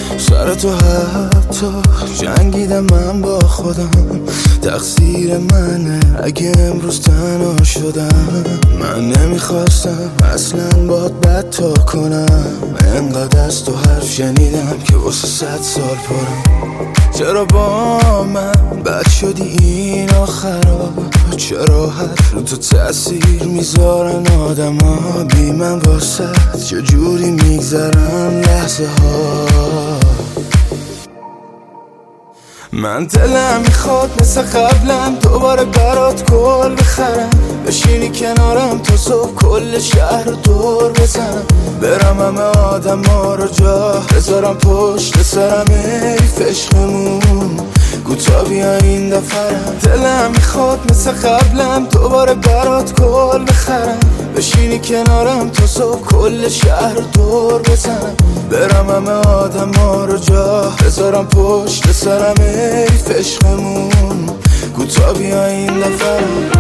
سر تو حتی جنگیدم من با خودم، تقصیر منه اگه امروز تنها شدم. من نمیخواستم اصلا باهات بد تا کنم، انقدر از تو حرف شنیدم که واسه 100 سال پرم. چرا با من بد شدی این آخرا؟ چرا حرف رو تو تأثیر میذارن آدم ها؟ بی من واسه چجوری میگذرن لحظه ها؟ من دلم میخواد مثل قبلم دوباره برات گل بخرم، بشینی کنارم تا صبح کل شهر رو دور بزنم، برم همه آدم ها رو جا بذارم پشت سرم. حیف عشقمون کوتا بیا این دفرم. دلم میخواد مثل قبلم دوباره برات گل بخرم، بشینی کنارم تا صبح کل شهر رو دور بزنم، برم همه آدم ها رو جا بذارم پشت سرم. حیف عشقمون کوتا بیا این دفرم.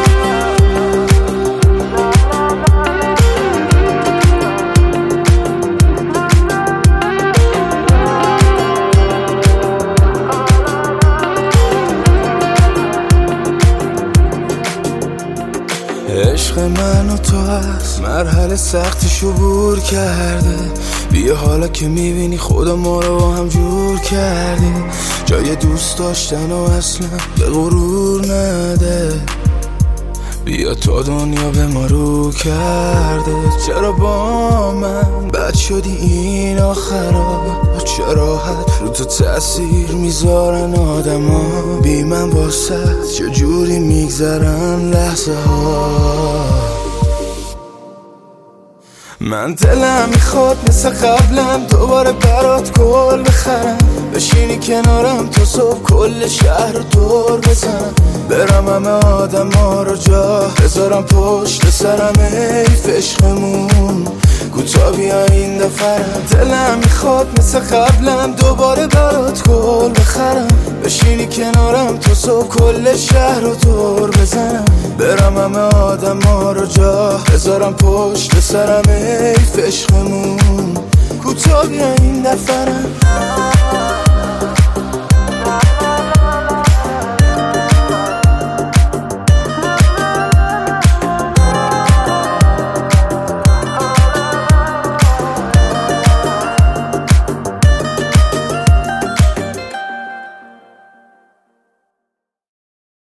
عشق من و تو از مرحله سختش عبور کرده، بیا حالا که میبینی خدا ما رو با هم جور کرده، جای دوست داشتن و اصلا به غرور نده، بیا تا دنیا به ما رو کرده. چرا با من بد شدی این آخرا؟ چرا حد رو تو تأثیر میذارن آدم ها؟ بی من واسه چجوری میگذرن لحظه ها؟ من دلم میخواد مثل قبلم دوباره برات گل بخرم، بشینی کنارم تا صبح کل شهر رو دور بزنم، برم همه آدم ها رو جا بذارم پشت سرم. حیف عشقمون کوتا بیا این دفرم. دلم میخواد مثل قبلم دوباره برات گل بخرم، بشینی کنارم تا صبح کل شهر رو دور بزنم، برم همه آدم ها رو جا بذارم پشت سرم. حیف عشقمون کوتا بیا این دفرم.